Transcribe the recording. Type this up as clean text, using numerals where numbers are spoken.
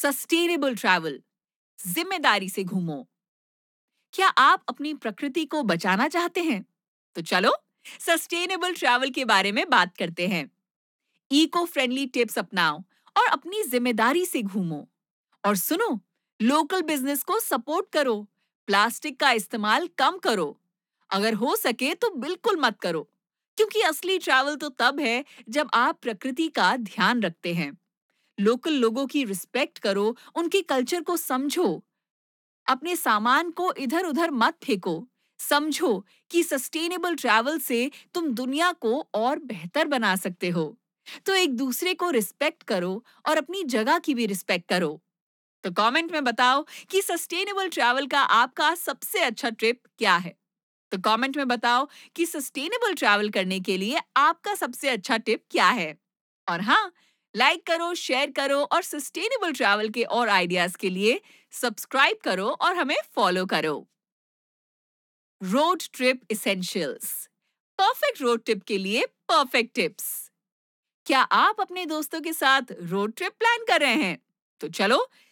Sustainable travel, जिम्मेदारी से घूमो। क्या आप अपनी प्रकृति को बचाना चाहते हैं? तो चलो सस्टेनेबल ट्रैवल के बारे में बात करते हैं। इको फ्रेंडली टिप्स अपनाओ और अपनी जिम्मेदारी से घूमो। और सुनो, लोकल बिजनेस को सपोर्ट करो, प्लास्टिक का इस्तेमाल कम करो। अगर हो सके तो बिल्कुल मत करो, क्योंकि असली ट्रैवल तो तब है जब आप प्रकृति का ध्यान रखते हैं। लोकल लोगों की रिस्पेक्ट करो, उनके कल्चर को समझो। अपने सामान को इधर-उधर मत फेंको। समझो कि सस्टेनेबल ट्रैवल से तुम दुनिया को और बेहतर बना सकते हो। तो एक दूसरे को रिस्पेक्ट करो और अपनी जगह की भी रिस्पेक्ट करो। तो कमेंट में बताओ कि सस्टेनेबल ट्रैवल का आपका सबसे अच्छा ट्रिप क्या है? तो कमेंट में बताओ कि सस्टेनेबल ट्रैवल करने के लिए आपका सबसे अच्छा टिप क्या है? और हाँ, लाइक करो, शेयर करो और सस्टेनेबल ट्रैवल के और आइडियाज के लिए सब्सक्राइब करो और हमें फॉलो करो। Road trip essentials, perfect road trip के लिए परफेक्ट टिप्स। क्या आप अपने दोस्तों के साथ रोड ट्रिप प्लान कर रहे हैं? तो चलो